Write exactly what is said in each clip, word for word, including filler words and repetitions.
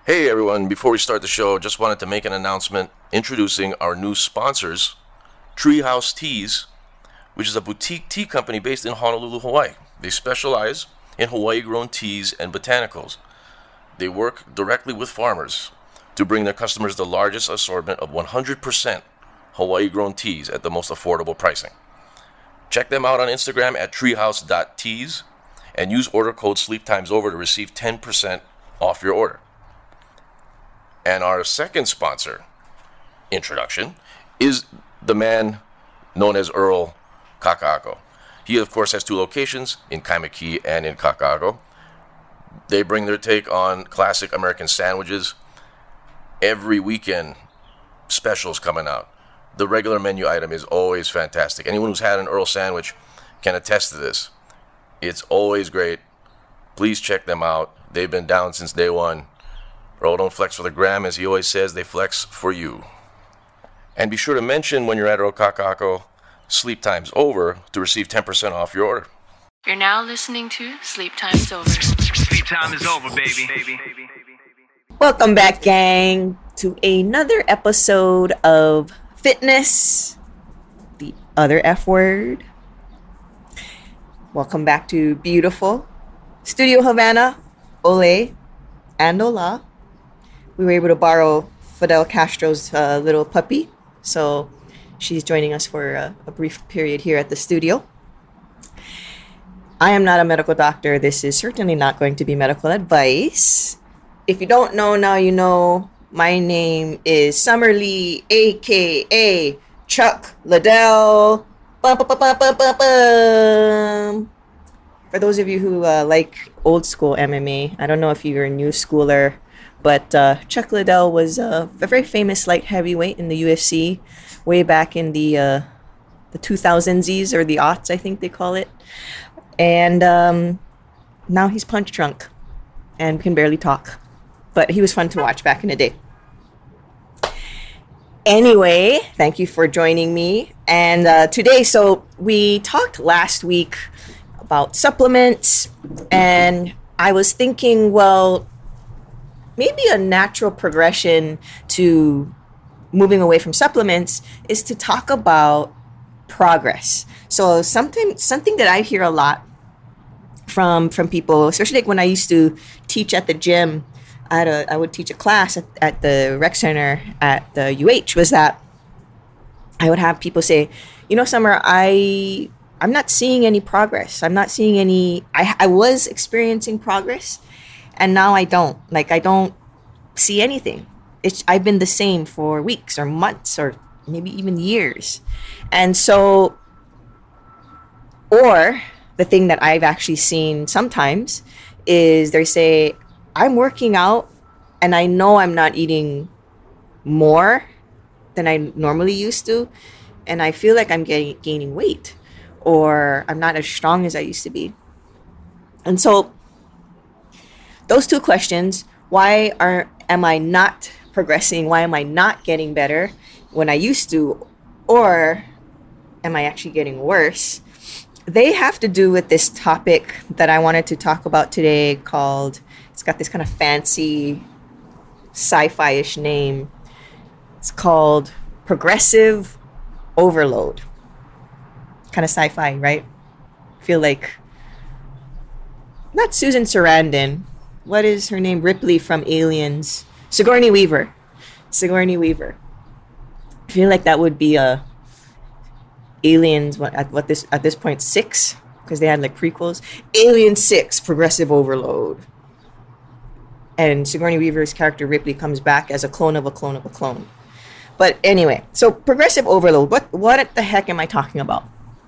Hey everyone, before we start the show, just wanted to make an announcement introducing our new sponsors, Treehouse Teas, which is a boutique tea company based in Honolulu, Hawaii. They specialize in Hawaii-grown teas and botanicals. They work directly with farmers to bring their customers the largest assortment of one hundred percent Hawaii-grown teas at the most affordable pricing. Check them out on Instagram at treehouse dot teas and use order code SleepTimesOver to receive ten percent off your order. And our second sponsor introduction is the man known as Earl Kaka'ako. He, of course, has two locations, in Kaimuki and in Kaka'ako. They bring their take on classic American sandwiches. Every weekend, specials coming out. The regular menu item is always fantastic. Anyone who's had an Earl sandwich can attest to this. It's always great. Please check them out. They've been down since day one. Earl don't flex for the gram, as he always says, they flex for you. And be sure to mention when you're at Earl Kaka'ako, Sleep Time's Over, to receive ten percent off your order. You're now listening to Sleep Time's Over. Sleep time is over, baby. Welcome back, gang, to another episode of Fitness, the other F word. Welcome back to beautiful Studio Havana, Ole, and Ola. We were able to borrow Fidel Castro's uh, little puppy, so she's joining us for a, a brief period here at the studio. I am not a medical doctor. This is certainly not going to be medical advice. If you don't know, now you know. My name is Summer Lee, a k a. Chuck Liddell. Bum, bum, bum, bum, bum, bum, bum. For those of you who uh, like old school M M A, I don't know if you're a new schooler, but uh, Chuck Liddell was uh, a very famous light heavyweight in the U F C way back in the uh, the two thousands or the aughts, I think they call it. And um, now he's punch drunk and can barely talk. But he was fun to watch back in the day. Anyway, thank you for joining me. And uh, today, so we talked last week about supplements, and I was thinking, well, maybe a natural progression to moving away from supplements is to talk about progress. So something something that I hear a lot from from people, especially like when I used to teach at the gym, I had a I would teach a class at, at the rec center at the U H, was that I would have people say, you know, Summer, I I'm not seeing any progress. I'm not seeing any. I I was experiencing progress, and now I don't. Like I don't see anything. It's I've been the same for weeks or months or maybe even years, and so. Or the thing that I've actually seen sometimes is they say, I'm working out and I know I'm not eating more than I normally used to, and I feel like I'm getting gaining weight, or I'm not as strong as I used to be. And so those two questions, why are am I not progressing? Why am I not getting better when I used to? Or am I actually getting worse? They have to do with this topic that I wanted to talk about today called, it's got this kind of fancy sci-fi-ish name. It's called progressive overload. Kind of sci-fi, right? Feel like, not Susan Sarandon. What is her name? Ripley from Aliens. Sigourney Weaver. Sigourney Weaver. I feel like that would be a Aliens, what at what this at this point six, because they had like prequels. Alien six, progressive overload. And Sigourney Weaver's character Ripley comes back as a clone of a clone of a clone. But anyway, so progressive overload. What what the heck am I talking about?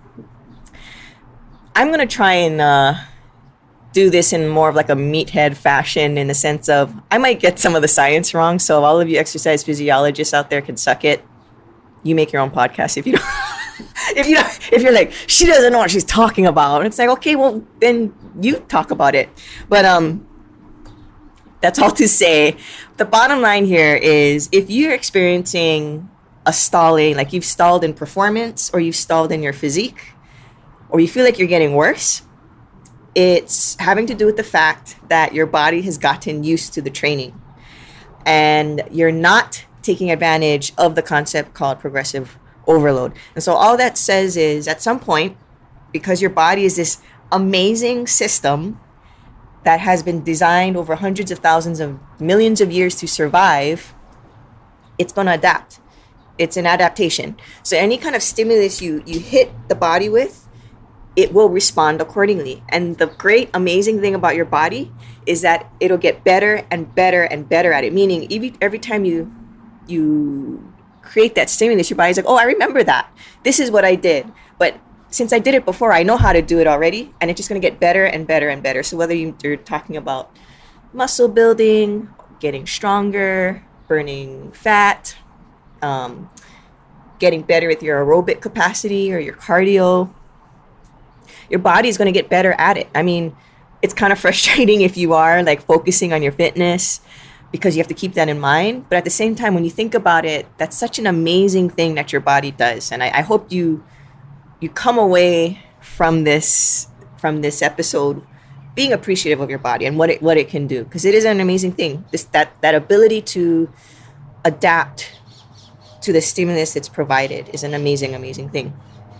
I'm gonna try and uh, do this in more of like a meathead fashion, in the sense of I might get some of the science wrong. So if all of you exercise physiologists out there can suck it. You make your own podcast if you don't. If you if you're like, she doesn't know what she's talking about, it's like, okay, well then you talk about it. But um, that's all to say. The bottom line here is, if you're experiencing a stalling, like you've stalled in performance, or you've stalled in your physique, or you feel like you're getting worse, it's having to do with the fact that your body has gotten used to the training. and you're not taking advantage of the concept called progressive overload. And so all that says is at some point, because your body is this amazing system that has been designed over hundreds of thousands of millions of years to survive, it's going to adapt. It's an adaptation. So any kind of stimulus you, you hit the body with, it will respond accordingly. And the great, amazing thing about your body is that it'll get better and better and better at it. Meaning every, every time you you create that stimulus, your body's like, oh, I remember that. This is what I did. But since I did it before, I know how to do it already. And it's just going to get better and better and better. So whether you're talking about muscle building, getting stronger, burning fat, um, getting better with your aerobic capacity or your cardio, your body is going to get better at it. I mean, it's kind of frustrating if you are like focusing on your fitness because you have to keep that in mind. But at the same time, when you think about it, that's such an amazing thing that your body does. And I, I hope you you come away from this from this episode being appreciative of your body and what it what it can do, because it is an amazing thing. This that that ability to adapt to the stimulus it's provided is an amazing, amazing thing.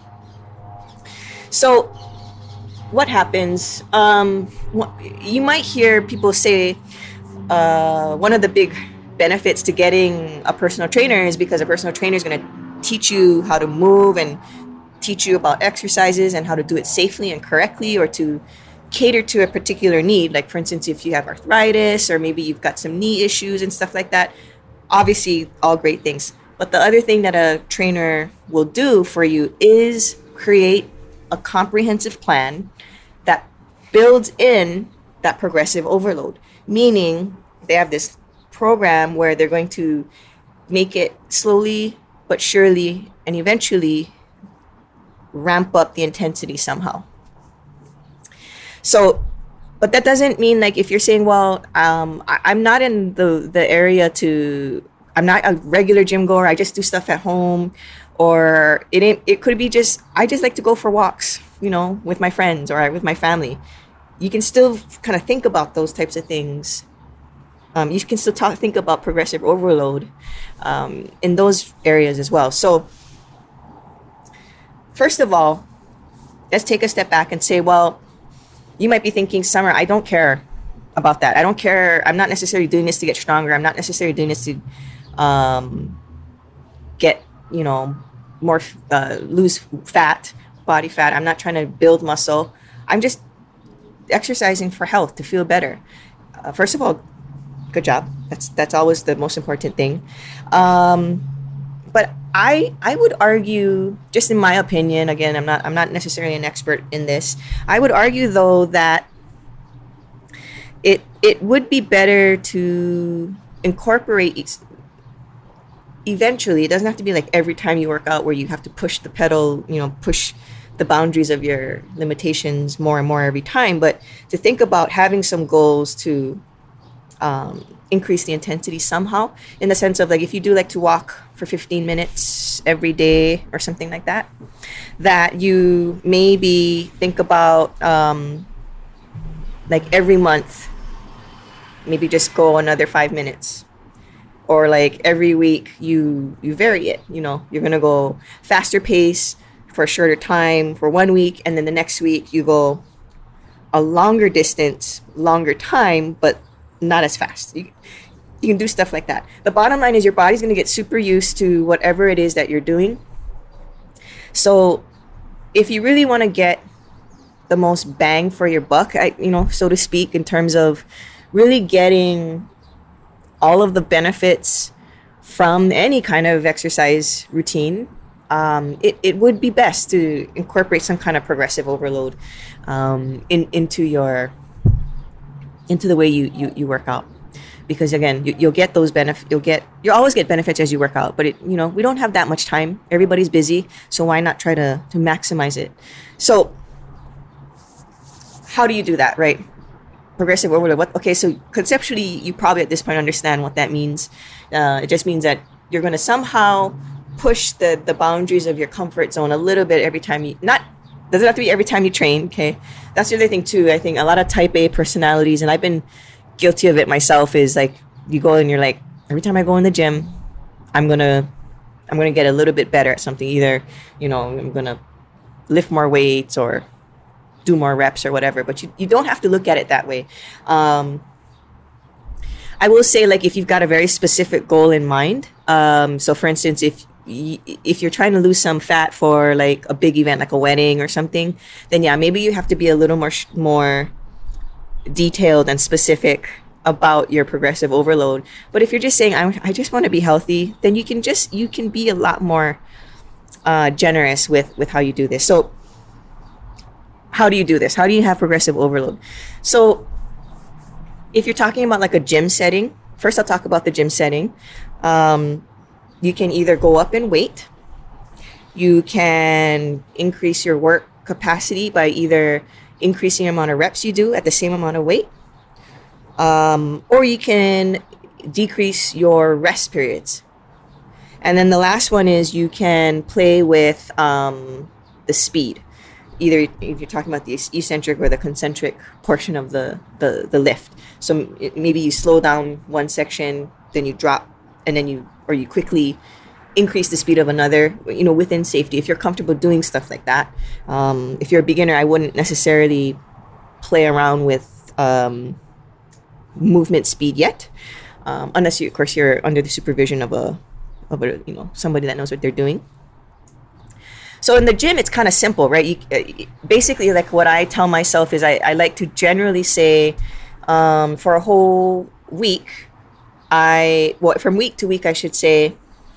So what happens? Um, you might hear people say uh, one of the big benefits to getting a personal trainer is because a personal trainer is going to teach you how to move and teach you about exercises and how to do it safely and correctly, or to cater to a particular need. Like, for instance, if you have arthritis or maybe you've got some knee issues and stuff like that, obviously all great things. But the other thing that a trainer will do for you is create a comprehensive plan that builds in that progressive overload. Meaning they have this program where they're going to make it slowly but surely and eventually ramp up the intensity somehow. So, but that doesn't mean, like, if you're saying, well, um, I, I'm not in the, the area to, I'm not a regular gym goer, I just do stuff at home, or it ain't, it could be just, I just like to go for walks, you know, with my friends or with my family. You can still kind of think about those types of things. Um, you can still talk, think about progressive overload um, in those areas as well. So, first of all, let's take a step back and say, well, you might be thinking, Summer, I don't care about that. I don't care. I'm not necessarily doing this to get stronger. I'm not necessarily doing this to um, get, you know, more, uh, lose fat, body fat. I'm not trying to build muscle. I'm just exercising for health, to feel better. Uh, first of all, good job. That's that's always the most important thing. Um, but I I would argue, just in my opinion, again, I'm not I'm not necessarily an expert in this. I would argue though that it it would be better to incorporate eventually. It doesn't have to be like every time you work out where you have to push the pedal, you know, push the boundaries of your limitations more and more every time, but to think about having some goals to um, increase the intensity somehow, in the sense of, like, if you do like to walk for fifteen minutes every day or something like that, that you maybe think about um, like every month, maybe just go another five minutes. Or like every week you you vary it, you know, you're gonna go faster pace for a shorter time for one week, and then the next week you go a longer distance, longer time, but not as fast. You, you can do stuff like that. The bottom line is your body's going to get super used to whatever it is that you're doing. So if you really want to get the most bang for your buck, I, you know, so to speak, in terms of really getting all of the benefits from any kind of exercise routine, um, it, it would be best to incorporate some kind of progressive overload um, in into your into the way you, you, you work out. Because again, you, you'll get those benefits. You'll get you always get benefits as you work out. But it, you know, we don't have that much time. Everybody's busy, so why not try to to maximize it? So, how do you do that, right? Progressive overload. What? Okay, so conceptually, you probably at this point understand what that means. Uh, it just means that you're going to somehow push the the boundaries of your comfort zone a little bit every time you. Not doesn't have to be every time you train. Okay, that's the other thing too. I think a lot of Type A personalities, and I've been guilty of it myself, is like you go and you're like, every time I go in the gym, I'm gonna I'm gonna get a little bit better at something. Either, you know, I'm gonna lift more weights or do more reps or whatever. But you, you don't have to look at it that way. Um, I will say, like, if you've got a very specific goal in mind. Um, so, for instance, if y- if you're trying to lose some fat for like a big event, like a wedding or something, then yeah, maybe you have to be a little more sh- more detailed and specific about your progressive overload. But if you're just saying, I, I just want to be healthy, then you can just you can be a lot more uh, generous with with how you do this. So how do you do this? How do you have progressive overload? So if you're talking about like a gym setting, first I'll talk about the gym setting. Um, you can either go up in weight, you can increase your work capacity by either increasing the amount of reps you do at the same amount of weight, um, or you can decrease your rest periods. And then the last one is you can play with um, the speed. Either if you're talking about the eccentric or the concentric portion of the, the, the lift. So maybe you slow down one section, then you drop, and then you, or you quickly increase the speed of another, you know, within safety. If you're comfortable doing stuff like that. Um, if you're a beginner, I wouldn't necessarily play around with um, movement speed yet. Um, unless you, of course, you're under the supervision of a, of a, you know, somebody that knows what they're doing. So in the gym, it's kind of simple, right? You, uh, basically, like what I tell myself is I, I like to generally say um, for a whole week, I, well, from week to week, I should say,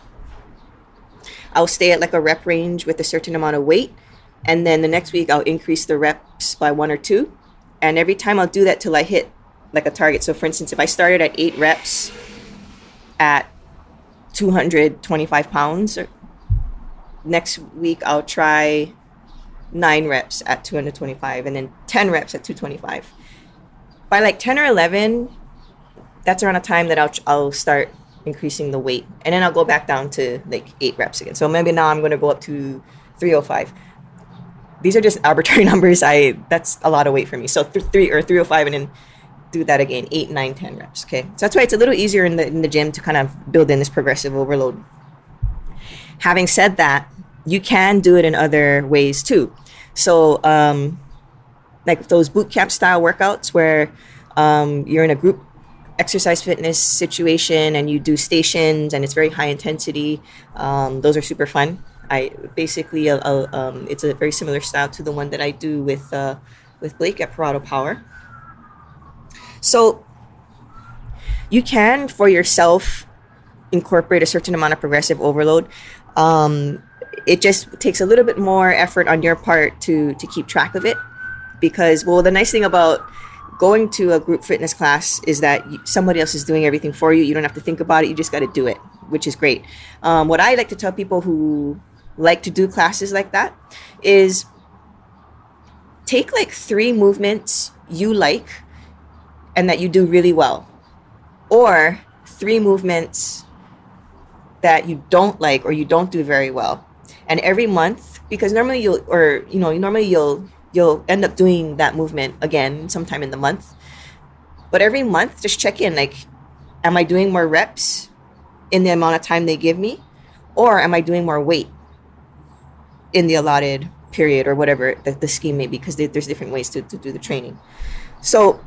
I'll stay at like a rep range with a certain amount of weight. And then the next week, I'll increase the reps by one or two. And every time I'll do that till I hit like a target. So for instance, if I started at eight reps at two hundred twenty-five pounds, or next week I'll try nine reps at two hundred twenty-five and then ten reps at two hundred twenty-five. By like ten or eleven, that's around a time that I'll I'll start increasing the weight. And then I'll go back down to like eight reps again. So maybe now I'm going to go up to three oh five. These are just arbitrary numbers. I That's a lot of weight for me. So th- three or three oh five and then do that again, eight, nine, ten reps. Okay. So that's why it's a little easier in the in the gym to kind of build in this progressive overload. Having said that, you can do it in other ways too. So um, like those boot camp style workouts where um, you're in a group exercise fitness situation and you do stations and it's very high intensity. Um, those are super fun. I basically, uh, uh, um, it's a very similar style to the one that I do with, uh, with Blake at Parado Power. So you can, for yourself, incorporate a certain amount of progressive overload. Um, it just takes a little bit more effort on your part to, to keep track of it because, well, the nice thing about going to a group fitness class is that you, somebody else is doing everything for you. You don't have to think about it. You just got to do it, which is great. Um, what I like to tell people who like to do classes like that is take like three movements you like and that you do really well, or three movements that you don't like or you don't do very well. And every month, because normally you'll, or, you know, normally you'll, you'll end up doing that movement again sometime in the month. But every month, just check in, like, am I doing more reps in the amount of time they give me? Or am I doing more weight in the allotted period or whatever the, the scheme may be? Because there's different ways to, to do the training. So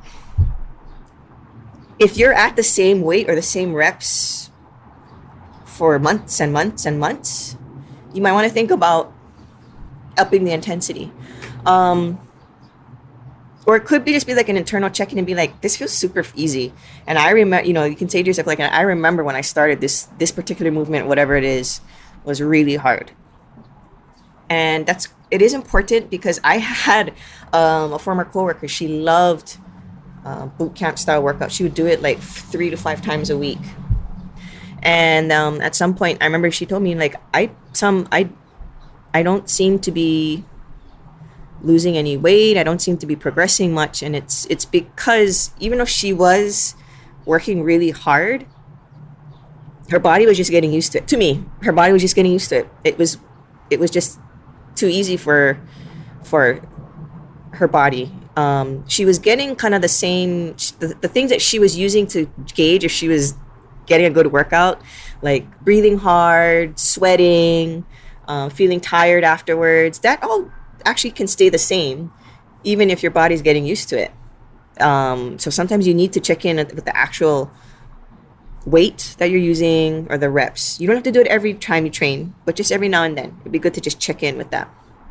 if you're at the same weight or the same reps for months and months and months, you might want to think about upping the intensity. Um, or it could be just be like an internal check-in and be like, this feels super easy. And I remember, you know, you can say to yourself, like, I remember when I started this, this particular movement, whatever it is, was really hard. And that's, it is important because I had um, a former coworker, she loved uh, boot camp style workouts. She would do it like three to five times a week. And um, at some point, I remember she told me, like, I, some, I, I don't seem to be losing any weight. I don't seem to be progressing much. And it's it's because even though she was working really hard, her body was just getting used to it. To me, her body was just getting used to it. It was it was just too easy for for her body. Um, she was getting kind of the same, the, the things that she was using to gauge if she was getting a good workout, like breathing hard, sweating, uh, feeling tired afterwards, that all actually can stay the same, even if your body's getting used to it. Um, so sometimes you need to check in with the actual weight that you're using or the reps. You don't have to do it every time you train, but just every now and then. It'd be good to just check in with that.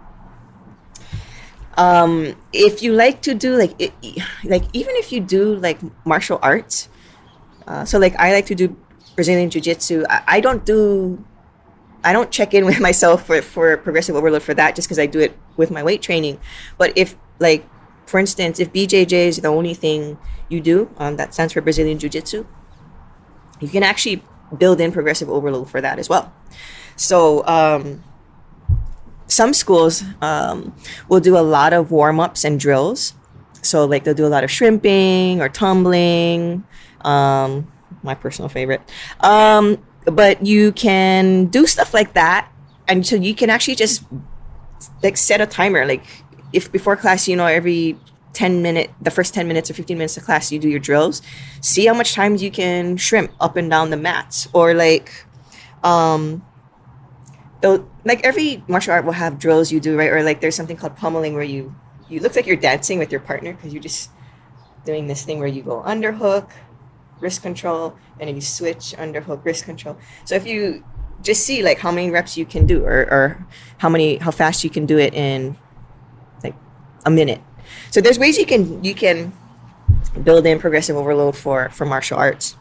Um, if you like to do like, it, like even if you do like martial arts, uh, so like I like to do Brazilian Jiu-Jitsu. I, I don't do, I don't check in with myself for, for progressive overload for that, just because I do it with my weight training. But if like, for instance, if B J J is the only thing you do, um, that stands for Brazilian Jiu-Jitsu, you can actually build in progressive overload for that as well. So um, some schools um, will do a lot of warm-ups and drills. So like they'll do a lot of shrimping or tumbling, um, my personal favorite. Um, but you can do stuff like that. And so you can actually just like set a timer. Like if before class, you know, every ten minute, the first ten minutes or fifteen minutes of class, you do your drills, see how much times you can shrimp up and down the mats. Or like, um, though, like every martial art will have drills you do, right? Or like there's something called pummeling where you, you look like you're dancing with your partner because you're just doing this thing where you go underhook, wrist control, and then you switch underhook, wrist control. So if you just see like how many reps you can do, or, or how many, how fast you can do it in like a minute. So there's ways you can you can build in progressive overload for, for martial arts.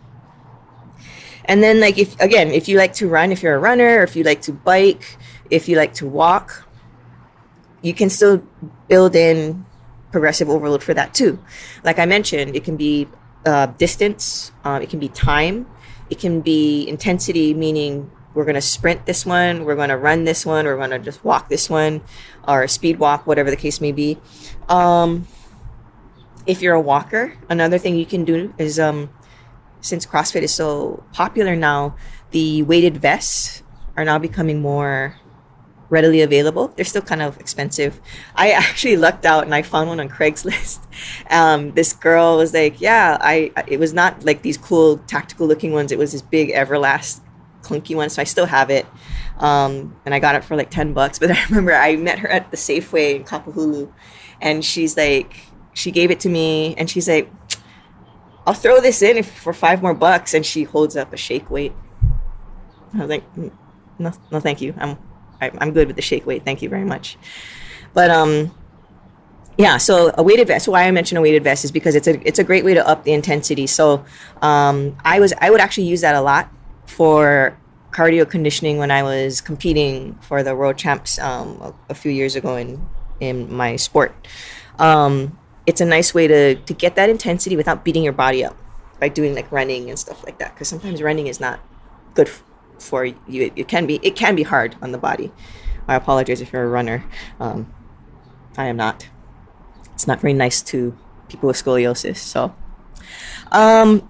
And then like if again, if you like to run, if you're a runner, or if you like to bike, if you like to walk, you can still build in progressive overload for that too. Like I mentioned, it can be uh, distance, uh, it can be time, it can be intensity, meaning we're going to sprint this one, we're going to run this one, we're going to just walk this one, or speed walk, whatever the case may be. Um, if you're a walker, another thing you can do is, um, since CrossFit is so popular now, the weighted vests are now becoming more readily available. They're still kind of expensive. I actually lucked out and I found one on Craigslist. Um, this girl was like, yeah, I, it was not like these cool tactical looking ones. It was this big Everlast clunky one, so I still have it, um, and I got it for like ten bucks. But I remember I met her at the Safeway in Kapahulu, and she's like, she gave it to me, and she's like, I'll throw this in if, for five more bucks, and she holds up a shake weight. I was like, no, no, thank you. I'm, I, I'm good with the shake weight. Thank you very much. But um, yeah. So a weighted vest. Why I mention a weighted vest is because it's a it's a great way to up the intensity. So um, I was I would actually use that a lot for cardio conditioning when I was competing for the world champs um, a, a few years ago in, in my sport. Um, it's a nice way to, to get that intensity without beating your body up by doing like running and stuff like that. Because sometimes running is not good f- for you. It, it can be it can be hard on the body. I apologize if you're a runner. Um, I am not. It's not very nice to people with scoliosis. So, um,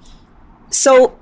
so.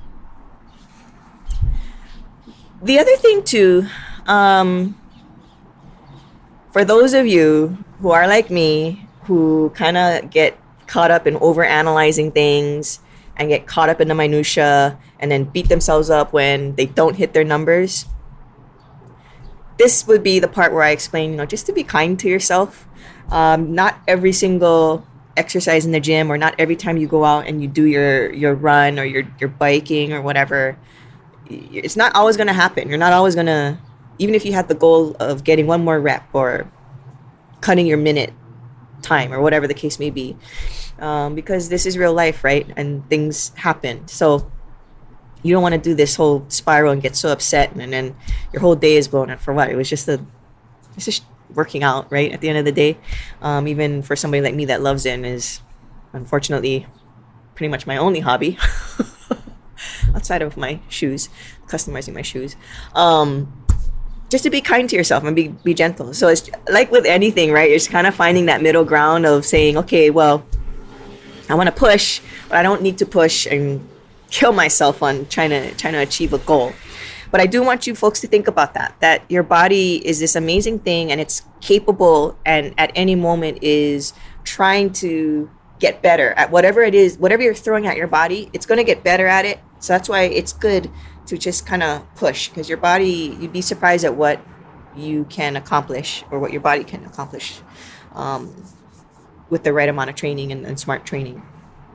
The other thing too, um, for those of you who are like me, who kind of get caught up in overanalyzing things and get caught up in the minutia and then beat themselves up when they don't hit their numbers, this would be the part where I explain, you know, just to be kind to yourself. Um, not every single exercise in the gym, or not every time you go out and you do your, your run or your, your biking or whatever, it's not always going to happen. You're not always going to, even if you had the goal of getting one more rep or cutting your minute time or whatever the case may be, um, because this is real life, right? And things happen. So you don't want to do this whole spiral and get so upset and, and then your whole day is blown up for what? It was just a, it's just working out, right? At the end of the day, um, even for somebody like me that loves it and is unfortunately pretty much my only hobby. Outside of my shoes, customizing my shoes, um, just to be kind to yourself and be be gentle. So it's like with anything, right? It's kind of finding that middle ground of saying, okay, well, I want to push, but I don't need to push and kill myself on trying to trying to achieve a goal. But I do want you folks to think about that, that your body is this amazing thing and it's capable and at any moment is trying to get better at whatever it is, whatever you're throwing at your body. It's going to get better at it. So that's why it's good to just kind of push, because your body, you'd be surprised at what you can accomplish, or what your body can accomplish um, with the right amount of training and, and smart training.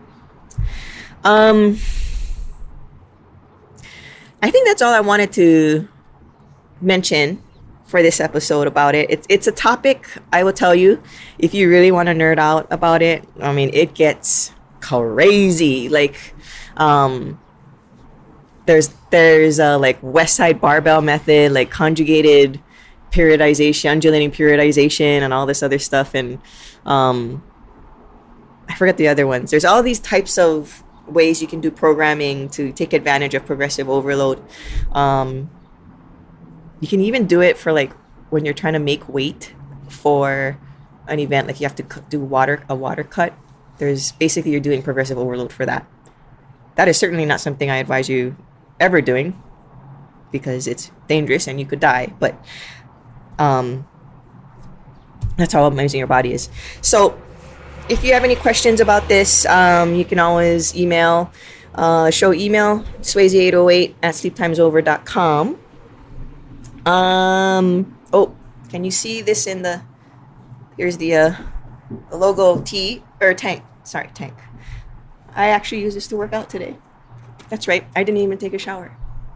Um, I think that's all I wanted to mention for this episode about it. It's it's a topic, I will tell you, if you really want to nerd out about it. I mean, it gets crazy. Like, um, there's there's a like West Side Barbell method, like conjugated periodization, undulating periodization, and all this other stuff. And um, I forget the other ones. There's all these types of ways you can do programming to take advantage of progressive overload. Um, You can even do it for like when you're trying to make weight for an event, like you have to cu- do water a water cut. There's basically you're doing progressive overload for that. That is certainly not something I advise you ever doing, because it's dangerous and you could die. But um, that's how amazing your body is. So if you have any questions about this, um, you can always email uh, show email swayze eight oh eight at sleeptimesover dot com. Um, oh, can you see this in the, here's the, uh, the logo T, or tank, sorry, tank. I actually used this to work out today. That's right, I didn't even take a shower.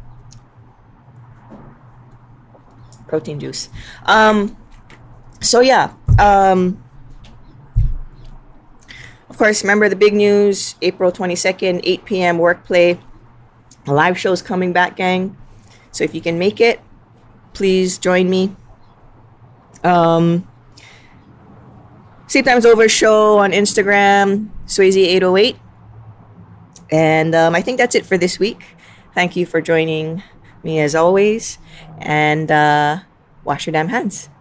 Protein juice. Um, so yeah, um, of course, remember the big news, April twenty-second, eight p.m. work play. A live show's coming back, gang. So if you can make it, please join me. Um, Sleep Time's Over show on Instagram, Swayze eight oh eight. And um, I think that's it for this week. Thank you for joining me as always. And uh, wash your damn hands.